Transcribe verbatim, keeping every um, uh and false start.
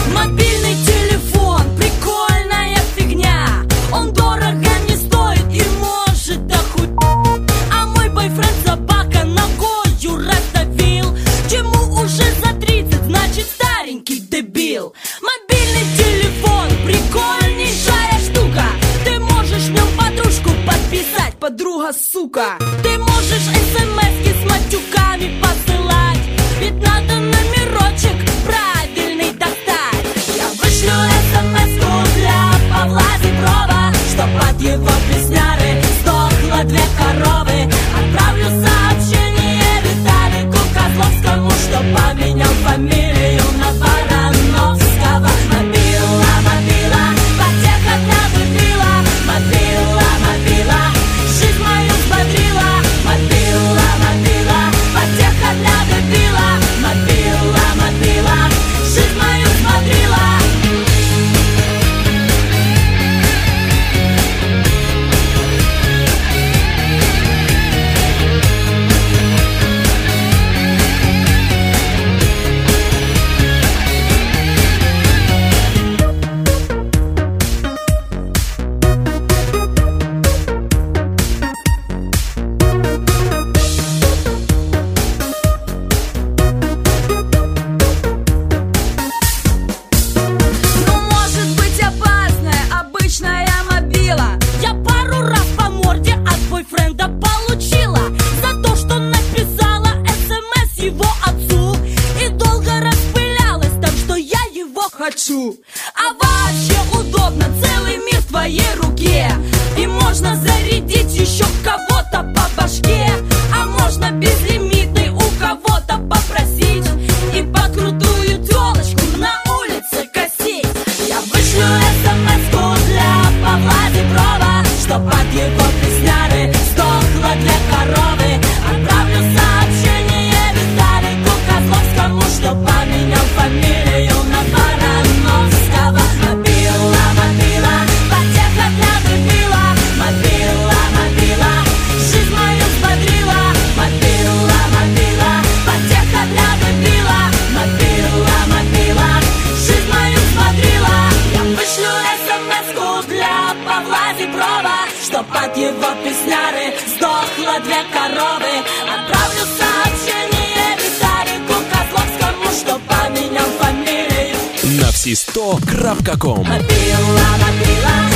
Мобильный телефон, прикольная фигня. Он дорого не стоит и может охуеть. А мой бойфренд собака ногою раздавил. Ему уже за тридцать, значит старенький дебил. Мобильный телефон, прикольнейшая штука. Ты можешь в нем подружку подписать, подруга, сука. Ты можешь смс-ки с матюками посылать, ведь надо номерочек правильный достать. Я вышлю смс-ку для Павла Зеброва, чтоб от его песняры сдохло две коровы. Отправлю сообщение Виталику Козловскому, чтоб поменял фамилию на Барановского. Мобила, мобила, потеха для дебила. Мобила, мобила, жизнь мою взбодрила. Мобила, мобила, потеха для дебила. Мобила, мобила, жизнь мою взбодрила. Ну, может быть опасная обычная мобила. Я пару раз по морде от бойфренда получила за то, что написала смс его отцу и долго распылялась там, что я его хочу. А вообще удобно, целый мир в твоей руке. И можно зарядить еще кого-то по башке. А можно безлимитный у кого-то попросить и под крутую телочку на улице косить. Я вышлю смс-ку для Павла Зеброва, чтоб от его песняры сдохло две коровы. Отправлю сообщение Виталику Козловскому, чтоб поменял фамилию на Барановского. Мобила, мобила, потеха для дебила. Мобила, мобила, жизнь мою взбодрила. Мобила, мобила, потеха для дебила. Мобила, мобила, жизнь мою взбодрила. Я вышлю смс-ку для Павла Зеброва, чтоб от его песняры сдохло две коровы. Отправлю сообщение Виталику Козловскому, чтоб поменял фамилию на все сто крапка ком. Мобила, мобила,